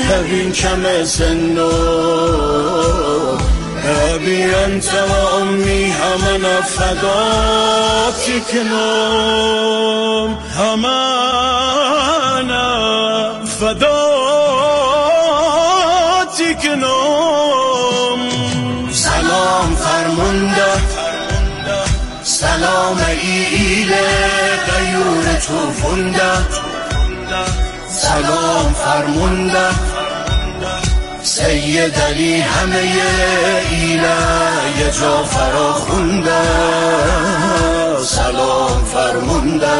ببین کم سنو أبي أنت وأمي همنا فداتك نوم همنا فداتك نوم سلام فرمونده سلام ایله غیور تو فونده سلام فرمونده سید علی همه ایله یه جا فرا خونده سلام فرمونده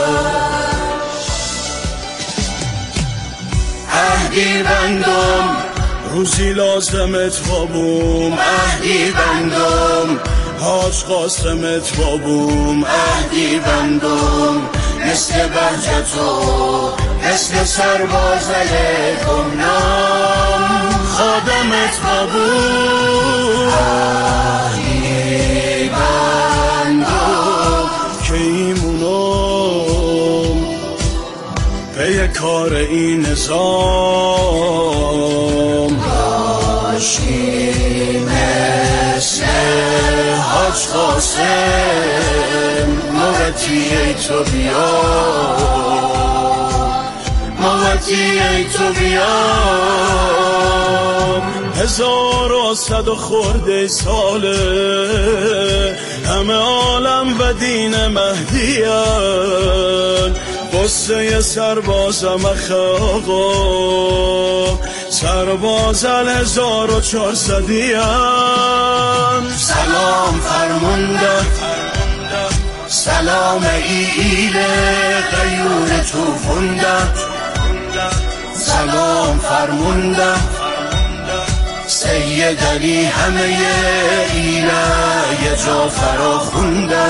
عهدی بندم روزی لازمت بابوم عهدی بندم حاج قاسمت بابوم عهدی بندم مثل بهجتو مثل سربازه گمنام خادمت بابوم عهدی بندم که ایمونم پی کار این نظام داشتی مثل حاج قاسم موتی ای تو بیا موتی ای تو بیا 1100 خورده ساله همه عالم و دین مهدیان قصه سربازم آقا سرباز 1400 سلام فرمونده سلام ایله غیور تو فونده سلام فرمونده سید علی همه ایله یه جا فرا خونده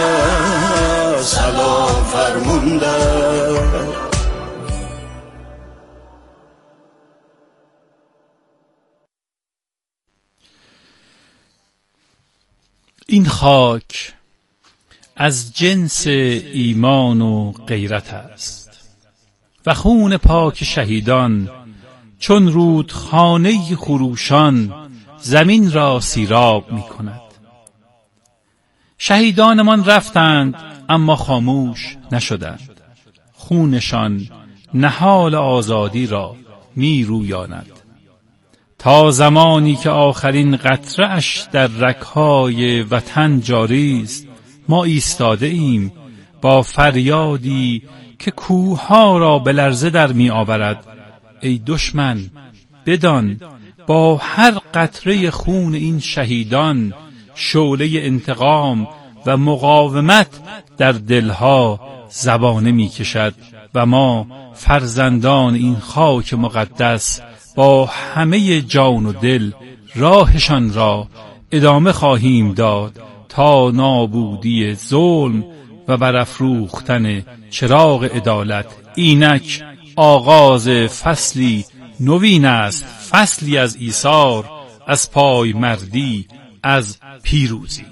سلام فرمونده این خاک از جنس ایمان و غیرت است و خون پاک شهیدان چون رودخانه خروشان زمین را سیراب می کند. شهیدانمان رفتند اما خاموش نشدند. خونشان نهال آزادی را می رویاند. تا زمانی که آخرین قطره اش در رگ‌های وطن جاری است ما ایستاده ایم با فریادی که کوه‌ها را به لرزه در می آورد. ای دشمن بدان با هر قطره خون این شهیدان شعله انتقام و مقاومت در دلها زبانه می کشد و ما فرزندان این خاک مقدس با همه جان و دل راهشان را ادامه خواهیم داد تا نابودی ظلم و برافروختن چراغ عدالت. اینک آغاز فصلی نوین است، فصلی از ایثار، از پایمردی، از پیروزی.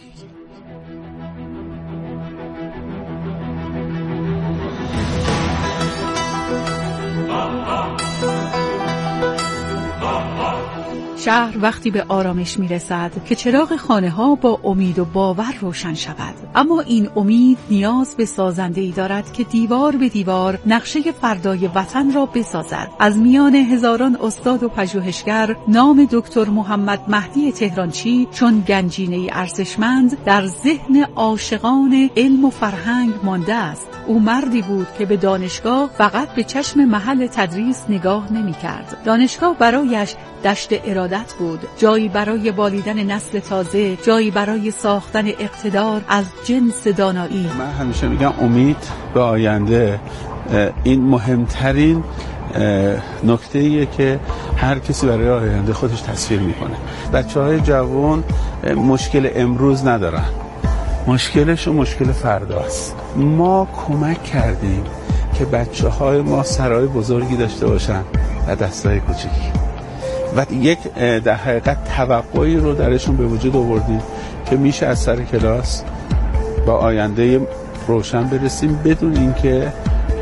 شهر وقتی به آرامش میرسد که چراغ خانه ها با امید و باور روشن شود، اما این امید نیاز به سازنده‌ای دارد که دیوار به دیوار نقشه فردای وطن را بسازد. از میان هزاران استاد و پژوهشگر نام دکتر محمد مهدی تهرانچی چون گنجینه‌ای ارزشمند در ذهن عاشقان علم و فرهنگ مانده است. او مردی بود که به دانشگاه فقط به چشم محل تدریس نگاه نمی‌کرد. دانشگاه برایش دشت ارادت بود، جایی برای بالیدن نسل تازه، جایی برای ساختن اقتدار از جنس دانایی. من همیشه میگم امید به آینده این مهمترین نکته‌ایه که هر کسی برای آینده خودش تصویر میکنه. بچه‌های جوان مشکل امروز ندارن، مشکلشون مشکل فرداست. ما کمک کردیم که بچه‌های ما سرای بزرگی داشته باشن و دستای کوچیکی و یک در حقیقت توقعی رو درشون به وجود آوردیم که میشه از سر کلاس با آینده روشن برسیم بدون اینکه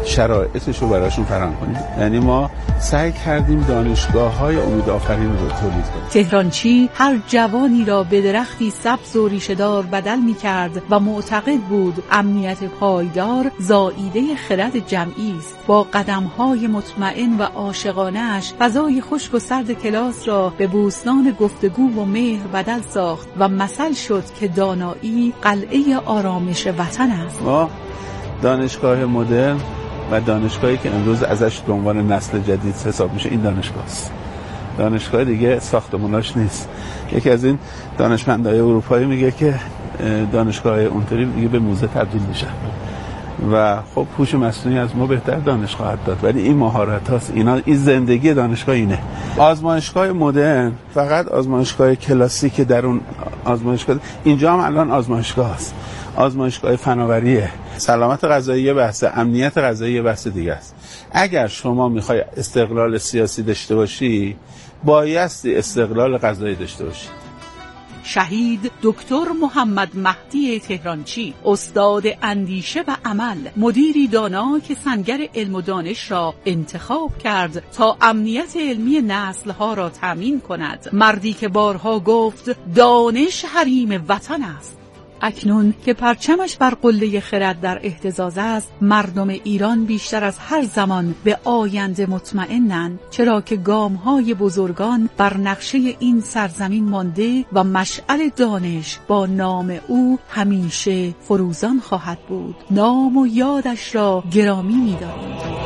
شرایطش رو براشون فراهم کنیم. یعنی ما سعی کردیم دانشگاه‌های امیدآفرین رو تولید کنیم. تهرانچی هر جوانی را به درختی سبز و ریشه‌دار بدل می‌کرد و معتقد بود امنیت پایدار زائیده خرد جمعی است. با قدم‌های مطمئن و عاشقانه‌اش فضای خشک و سرد کلاس را به بوستان گفتگو و مهر بدل ساخت و مثل شد که دانایی قلعه آرامش وطن است. ما دانشگاه مدرن و دانشگاهی که امروز ازش به عنوان نسل جدید حساب میشه این دانشگاه است. دانشگاه دیگه ساختماناش نیست. یکی از این دانشمندای اروپایی میگه که دانشگاه اونطوری دیگه به موزه تبدیل میشه و خب هوش مصنوعی از ما بهتر دانش خواهد داد، ولی این مهارت هاست، این زندگی دانشگاه اینه. آزمایشگاه مدرن فقط آزمایشگاه کلاسیک در اون آزمایشگاه، اینجا هم الان آزمایشگاه است، آزمایشگاه فناوریه. سلامت غذایی بحث، امنیت غذایی بحث دیگه است. اگر شما میخوای استقلال سیاسی داشته باشی بایستی استقلال غذایی داشته باشی. شهید دکتر محمد مهدی تهرانچی، استاد اندیشه و عمل، مدیری دانا که سنگر علم و دانش را انتخاب کرد تا امنیت علمی نسل‌ها را تامین کند. مردی که بارها گفت دانش حریم وطن است. اکنون که پرچمش بر قله خرد در اهتزاز است، مردم ایران بیشتر از هر زمان به آینده مطمئنند، چرا که گام‌های بزرگان بر نقشه این سرزمین مانده و مشعل دانش با نام او همیشه فروزان خواهد بود. نام و یادش را گرامی می‌داریم.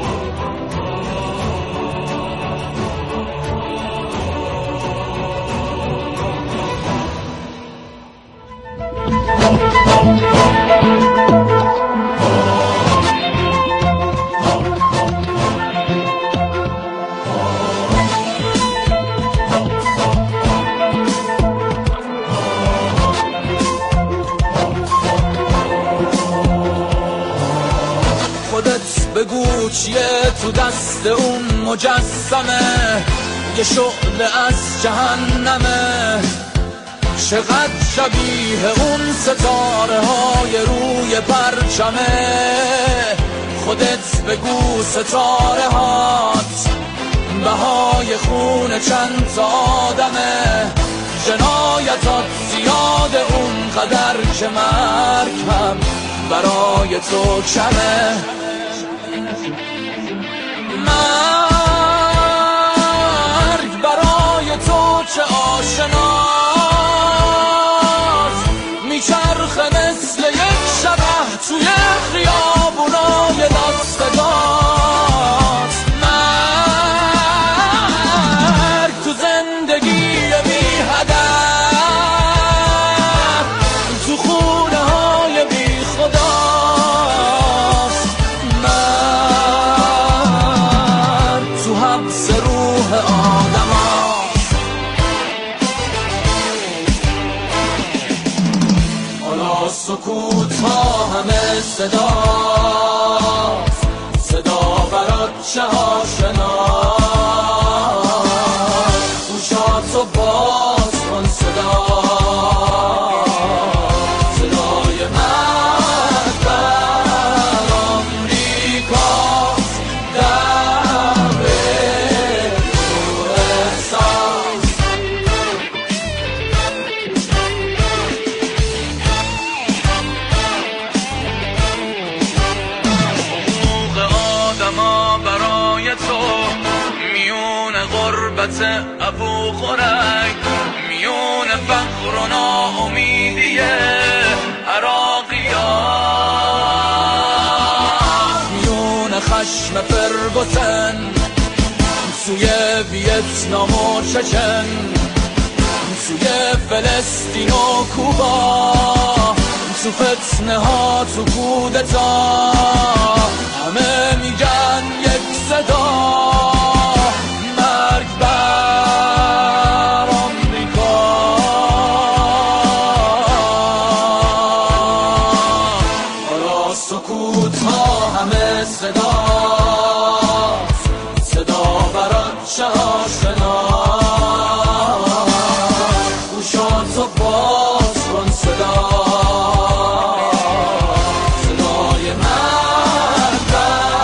بگو چیه تو دست اون مجسمه، یه شعله از جهنمه، چقدر شبیه اون ستاره های روی پرچمه. خودت بگو ستاره هات بهای خون چند تا آدمه، جنایتات زیاد اون قدر که مرگ هم برای تو کمه. مرگ برای تو چه آشناست، میچرخه مثل یک شبح توی خیابونای دستگاست. مرگ تو زندگی بی هدف، تو خونه های بی خداست. تو حبس روح آدم هاست. حالا سکوت ها همه صداست، صدا برات چه آشناست. گوشاتو باز کن صدا، صدای مرگ بر آمریکاست. ابو خورک میون فقر و ناامیدی عراقیا، میون خشم فرگوسن سوی ویتنام و چچن، سوی فلسطین و کوبا، تو فتنه ها تو کودتا، همه میگن یک صدا. مرگ بر آمریکا. حالا سکوت ها همه صداست، صدا برات چه آشناست. گوشاتو باز کن صدا، صدای مرگ بر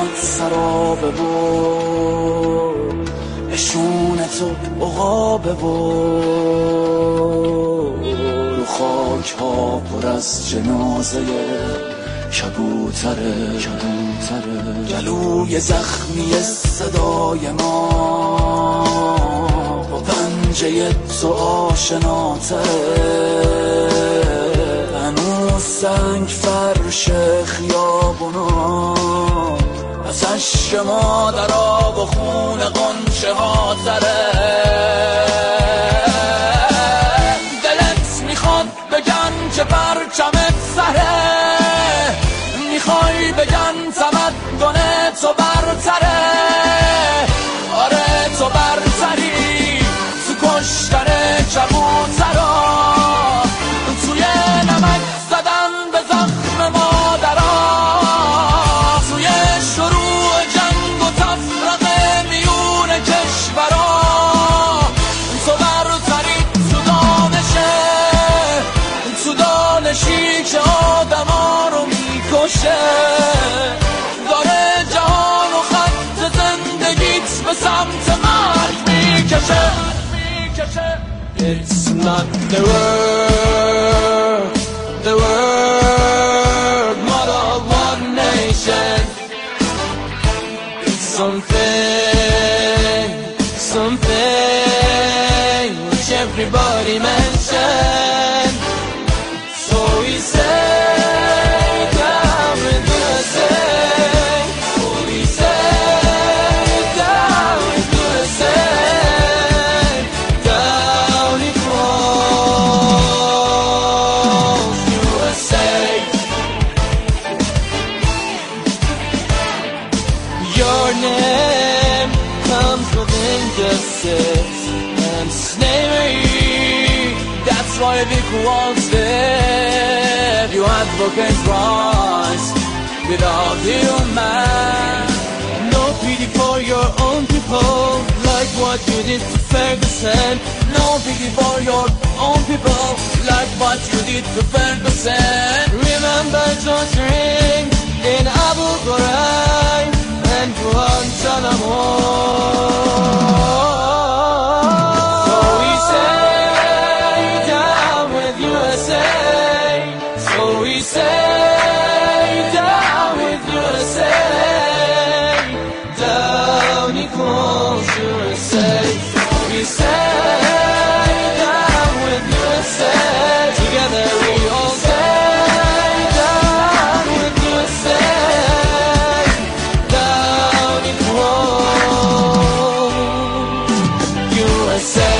میاد سرابه و نشون تو عقابه و رو خاک ها پر از جنازه کبوتره گلوی زخمی صدای ما با پنجه تو آشناتره هنوز سنگ فرش خیابونا از عشق مادر آب و خون غنچه ها تره دلت میخواد بگن که پرچمت سره میخوای بگن تمدن تو برتره آره تو برتری تو کشتن کبوترا توی نمک زدن به زخم مادرها توی شروع جنگ و تفرقه میون کشورا تو برتری تو دانشی که آدما رو میکشه داره جهان و خط زندگیت به سمت مرگ میکشه It's not the word mother of one nation It's something which everybody mentioned So we say down with USA So we say down with USA Down it falls USA Your name comes with injustice and slavery That's why Vic wants dead You advocate rights without human No pity for your own people Like what you did to Ferguson No pity for your own people Like what you did to Ferguson Remember torturing in Abu Ghraib and Guantanamo So we say down with USA So we say down with USA Down equals USA So we say down with USA Together we all say down with USA Down equals USA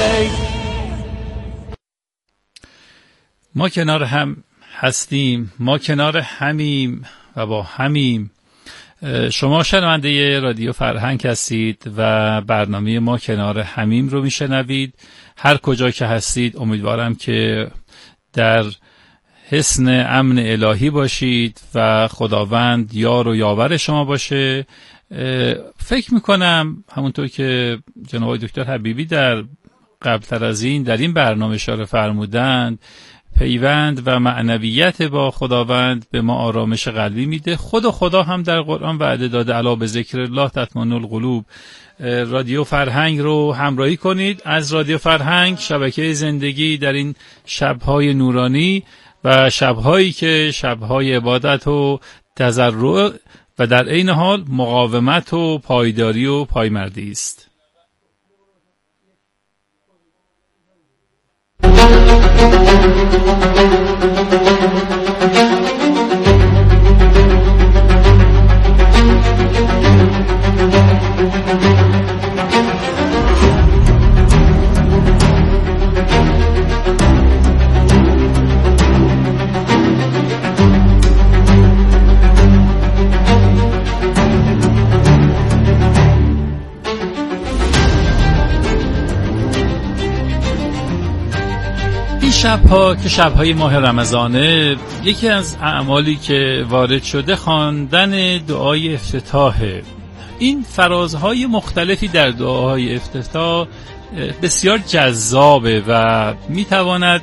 ما کنار هم هستیم، ما کنار همیم و با همیم. شما شنونده رادیو فرهنگ هستید و برنامه ما کنار همیم رو میشنوید. هر کجا که هستید امیدوارم که در حصن امن الهی باشید و خداوند یار و یاور شما باشه. فکر میکنم همونطور که جناب دکتر حبیبی در قبلتر از این در این برنامه اشاره فرمودند، پیوند و معنویت با خداوند به ما آرامش قلبی میده. خدا هم در قرآن وعده داده الا به ذکر الله تطمئن القلوب. رادیو فرهنگ رو همراهی کنید از رادیو فرهنگ، شبکه زندگی در این شبهای نورانی و شبهایی که شبهای عبادت و تضرع و در عین حال مقاومت و پایداری و پایمردی است. شبها که شبهای ماه رمضانه، یکی از اعمالی که وارد شده خواندن دعای افتتاحه. این فرازهای مختلفی در دعاهای افتتاح بسیار جذابه و میتواند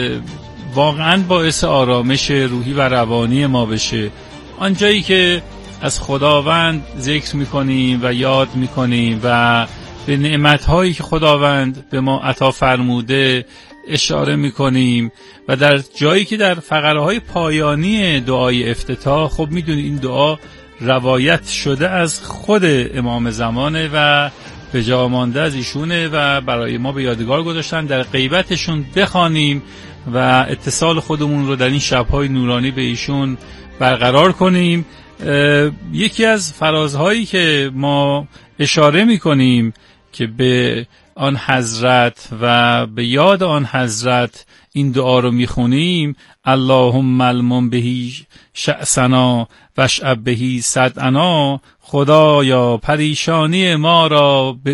واقعا باعث آرامش روحی و روانی ما بشه. آنجایی که از خداوند ذکر میکنیم و یاد میکنیم و به نعمتهایی که خداوند به ما عطا فرموده اشاره میکنیم و در جایی که در فقره های پایانی دعای افتتاح، خب میدونید این دعا روایت شده از خود امام زمانه و به جا مانده از ایشونه و برای ما به یادگار گذاشتن در غیبتشون بخوانیم و اتصال خودمون رو در این شب‌های نورانی به ایشون برقرار کنیم. یکی از فرازهایی که ما اشاره میکنیم که به آن حضرت و به یاد آن حضرت این دعا رو میخونیم: اللهم المن بهی شأسنا واشعب بهی صدعنا. خدایا پریشانی ما را به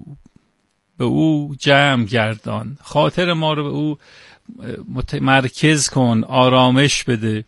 او جمع گردان، خاطر ما رو به او متمرکز کن، آرامش بده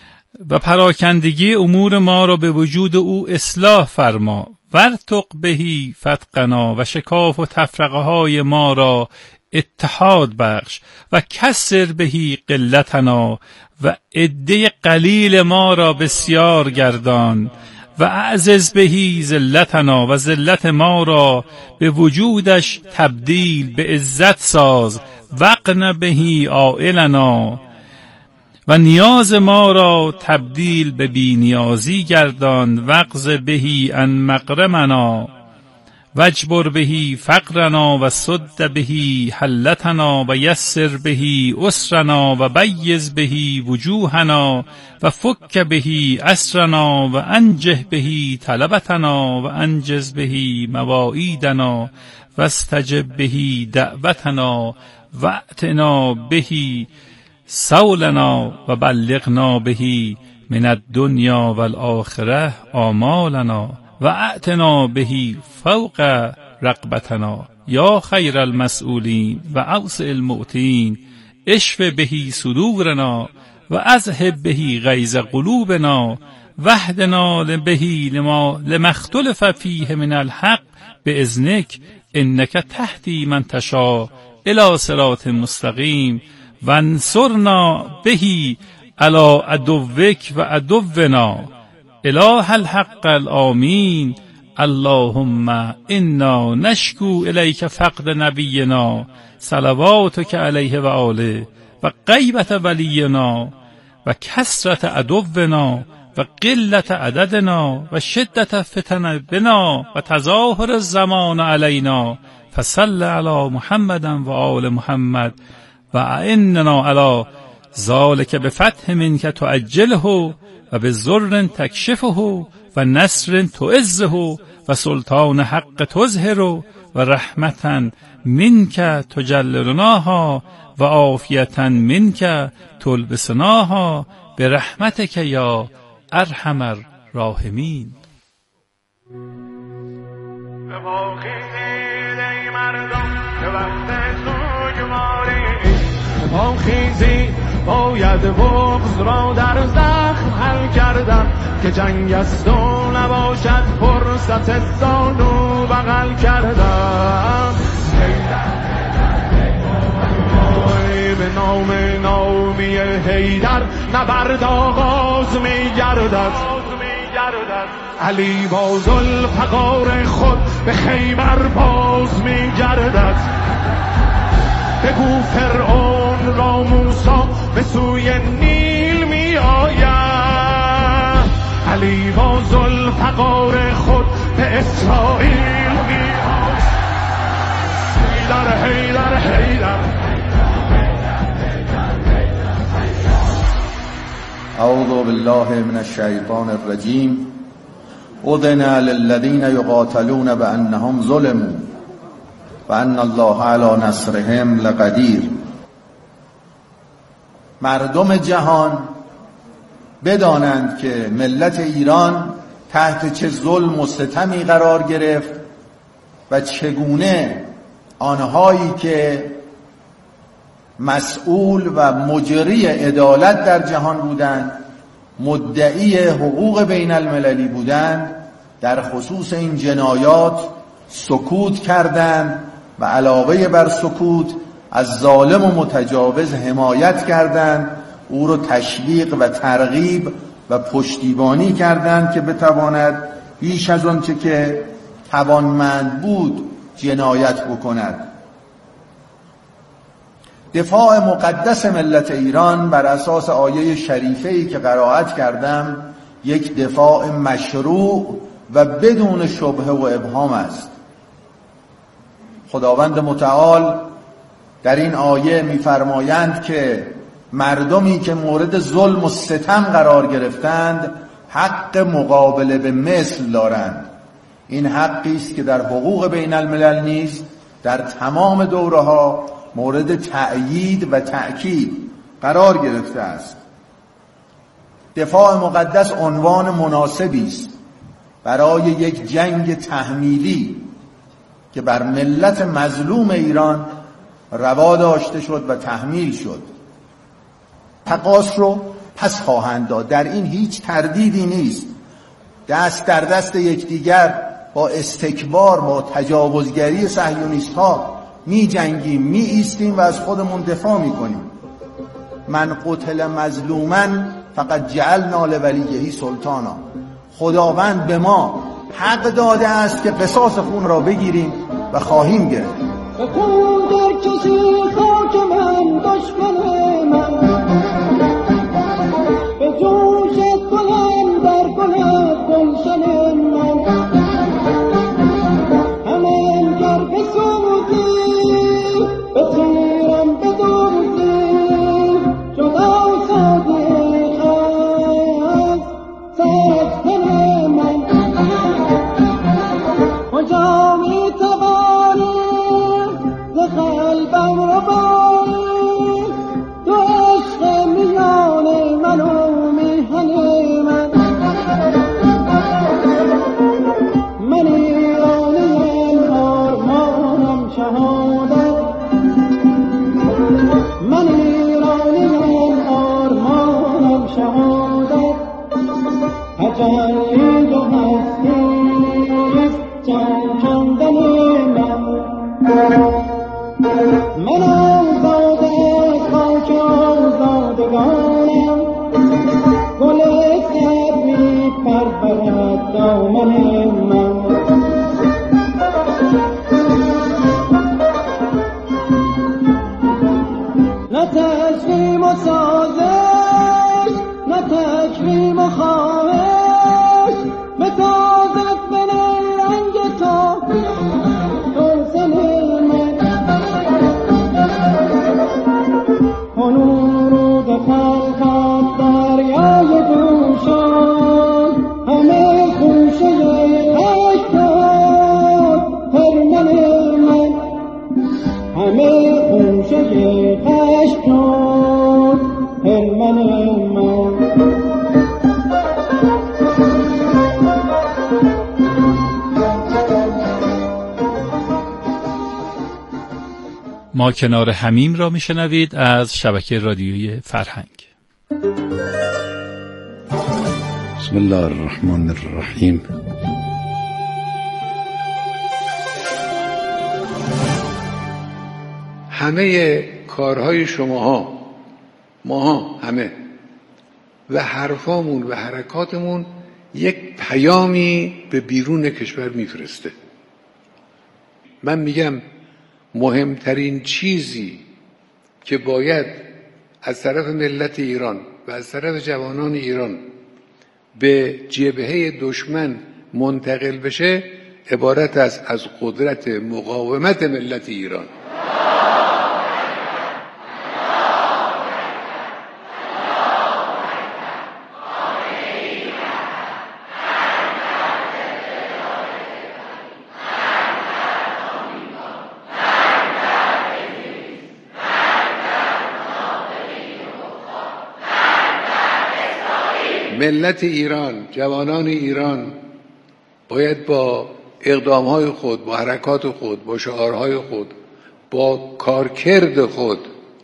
و پراکندگی امور ما را به وجود او اصلاح فرما. ورتق بهی فتقنا و شکاف و تفرقه های ما را اتحاد بخش و کسر بهی قلتنا و عده قلیل ما را بسیار گردان و اعزز بهی ذلتنا و ذلت ما را به وجودش تبدیل به عزت ساز. وقن بهی عائلنا و نیاز ما را تبدیل به بی نیازی گردان. وقض بهی عن مغرمنا واجبر بهی فقرنا و سد بهی حلتنا و یسر بهی اسرنا و بیز بهی وجوهنا و فک بهی اسرنا و انجه بهی طلبتنا و انجز بهی مواعیدنا و استجب بهی دعوتنا و اعتنا بهی سولنا و بلغنا بهی من الدنیا والآخره آمالنا و اعتنا بهی فوق رغبتنا یا خیر المسئولین و اوسع المعطین. اشف بهی صدورنا و اذهب بهی غیظ قلوبنا واهدنا بهی لما اختلف فیه من الحق باذنک انک تهدی من تشاء الی صراط مستقیم. وانصرنا بهی علی عدوک و عدونا اله الحق الآمین. اللهم انا نشکو الیک فقد نبینا صلواتک علیه و آله و غیبت ولینا و کثرت عدونا و قلت عددنا و شدت فتن بنا و تظاهر الزمان علینا. فصل علی محمد و آل محمد و اعننا علی ذالک بفتح منک تعجله و بضر تکشفه و نصر تعزه و سلطان حق تظهر و رحمتا منک تجللناها و عافیتا منک تلبسناها برحمتک یا ارحم الراحمین. خیزی باید بغض را در زخم حل کردن که جنگ است و نباشد فرصت زانو بغل کردن. به نام نامی حیدر نبرد آغاز می گردد. علی با ذوالفقار خود به خیبر باز می گردد. بگو فرعون را موسی به سوی نیل می آید. علی با ذوالفقار خود به اسرائیل می آید. حیدر حیدر حیدر. اعوذ بالله من الشیطان الرجیم. اذن للذین یقاتلون بانهم ظلموا و ان الله علی نصرهم لقدیر. مردم جهان بدانند که ملت ایران تحت چه ظلم و ستمی قرار گرفت و چگونه آنهایی که مسئول و مجری عدالت در جهان بودند، مدعی حقوق بین المللی بودند، در خصوص این جنایات سکوت کردند و علاوه بر سکوت از ظالم و متجاوز حمایت کردند، او رو تشویق و ترغیب و پشتیبانی کردند که بتواند بیش از آنچه که توانمند بود جنایت بکند. دفاع مقدس ملت ایران بر اساس آیه شریفه‌ای که قرائت کردم یک دفاع مشروع و بدون شبهه و ابهام است. خداوند متعال در این آیه می‌فرمایند که مردمی که مورد ظلم و ستم قرار گرفتند حق مقابله به مثل دارند. این حقی است که در حقوق بین الملل نیز در تمام دوره‌ها مورد تأیید و تأکید قرار گرفته است. دفاع مقدس عنوان مناسبی است برای یک جنگ تحمیلی که بر ملت مظلوم ایران روا داشته شد و تحمیل شد. تقاص رو پس خواهند داد، در این هیچ تردیدی نیست. دست در دست یکدیگر با استکبار، با تجاوزگری صهیونیست‌ها می جنگیم، می ایستیم و از خودمون دفاع می کنیم. من قتل مظلوما فقط جعلنا لولیه سلطانا. خداوند به ما حق داده است که قصاص خون را بگیریم و خواهیم گرفت. به خون در کسی خاک من دشمن من، به جوش گلم در گلت گلشن من، همین گر بسوزی به تیرم بدوزی، جدا سازی از سرستن من. کجا می توانی ز قلبم رو باری، تو عشق میان من و میهن من. من ایرانیم آرمانم شهادت، من ایرانیم آرمانم شهادت. تجلی و هستیست جان کندن من آزاده از خاک آزادگانم، گل سر می پرورد دامن من. نه تشریم و سازش، نه تکریم و خواهش، به تازت به رنگ تو دلسن من. کنون رود خلقات دریای جوشان، همه خوشه عشق هرمن من، همه خوشه عشق هرمن من. ما کنار حمیم را میشنوید از شبکه رادیویی فرهنگ. بسم الله الرحمن الرحیم. همه کارهای شماها، ماها همه، و حرفامون و حرکاتمون یک پیامی به بیرون کشور میفرسته. من میگم مهمترین چیزی که باید از طرف ملت ایران و از طرف جوانان ایران به جبهه دشمن منتقل بشه عبارت است از قدرت مقاومت ملت ایران. ملت ایران، جوانان ایران باید با اقدامهای خود، با حرکات خود، با شعارهای خود، با کارکرد خود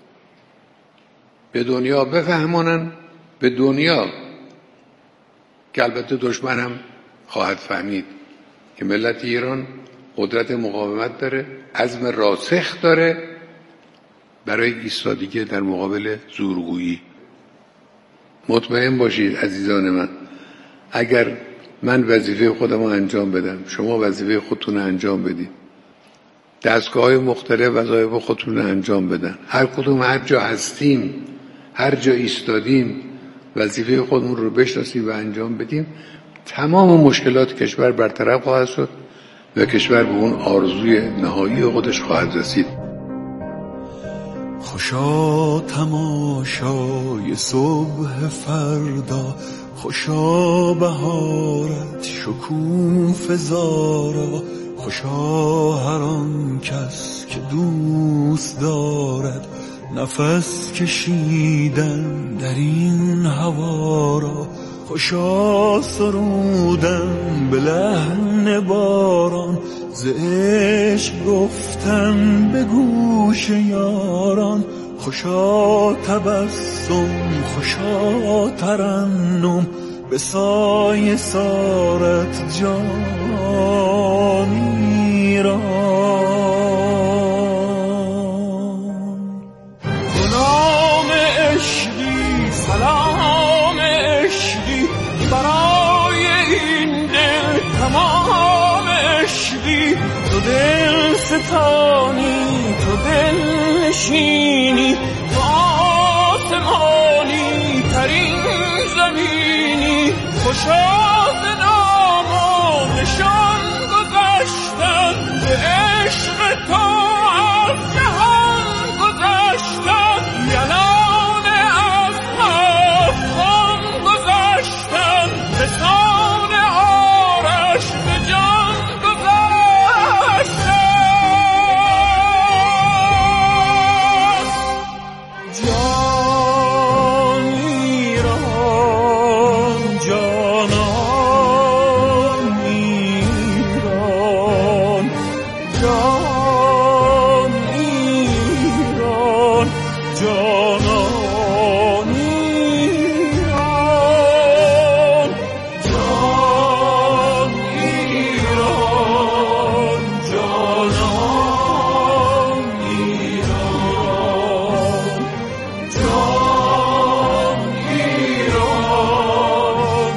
به دنیا بفهمانن، به دنیا که البته دشمن هم خواهد فهمید که ملت ایران قدرت مقاومت داره، عزم راسخ داره برای ایستادگی در مقابل زورگویی. مطمئن باشید عزیزان من، اگر من وظیفه خودم رو انجام بدم، شما وظیفه خودتون رو انجام بدید، دستگاه‌های مختلف وظایف خودتون رو انجام بدن، هر کدوم هر جا هستیم، هر جا ایستادیم وظیفه خودمون رو بشناسیم و انجام بدیم، تمام مشکلات کشور برطرف خواهد شد و کشور به اون آرزوی نهایی خودش خواهد رسید. خوشا تماشای صبح فردا، خوشا بهارت شکوفه زارا، خوشا هر آن کس که دوست دارد نفس کشیدن در این هوا را، خوشا سرودن به لحن باران، ز عشق گفتن به گوش یاران، خوشا تبسم خوشا ترنم به سایه سارت جانی را. سلام عشقی سلام عشقی برای این دل تمام عشقی، تو دل ستانی تو دل نشینی، تو آسمانی ترین زمینی، خوشا ز نام و نشان گذشتن، به عشق تو از جهان گذشتن، یلان از هفتم گذشتن، به سان آرش به جان گذشتن. جانی ران جانانی ران، جانی ران جانانی ران، جانی ران جانانی ران، جانی ران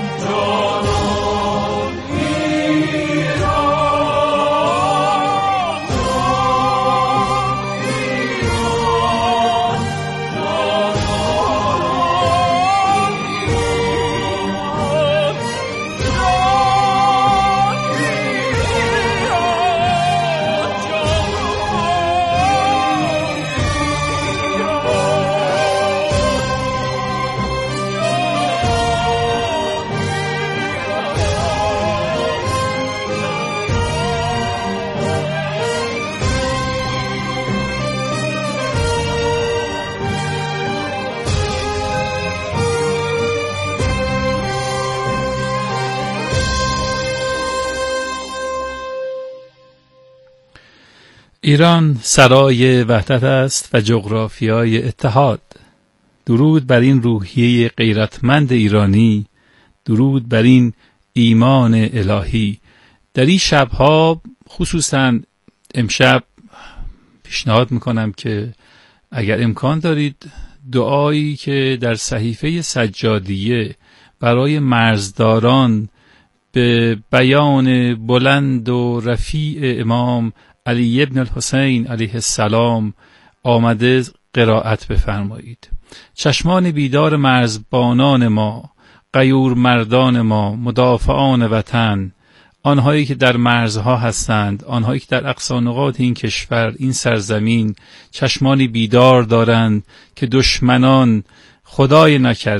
ایران سرای وحدت است و جغرافیای اتحاد. درود بر این روحیه غیرتمند ایرانی، درود بر این ایمان الهی. در این شبها خصوصا امشب پیشنهاد میکنم که اگر امکان دارید دعایی که در صحیفه سجادیه برای مرزداران به بیان بلند و رفیع امام علی ابن الحسین علیه السلام آمده قرائت بفرمایید. چشمان بیدار مرزبانان ما، غیور مردان ما، مدافعان وطن، آنهایی که در مرزها هستند، آنهایی که در اقصا نقاط این کشور، این سرزمین چشمانی بیدار دارند که دشمنان خدای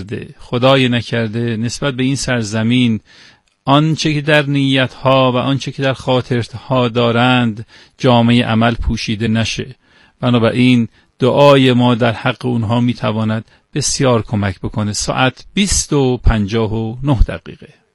نکرده نسبت به این سرزمین آنچه که در نیتها و آنچه که در خاطرها دارند جامعه عمل پوشیده نشه. بنابراین دعای ما در حق اونها میتواند بسیار کمک بکنه. ساعت 20:59